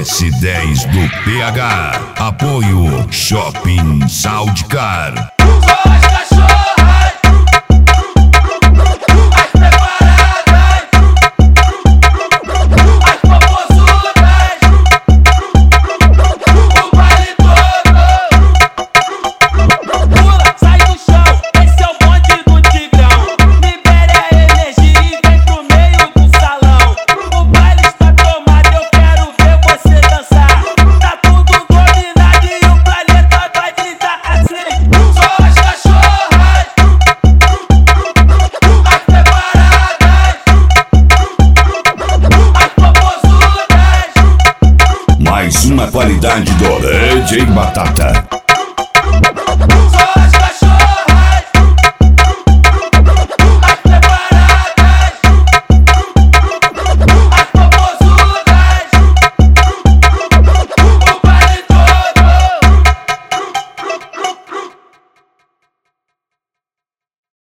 S10 do PH. Apoio Shopping Soundcar. Mais uma qualidade do DJ Batata.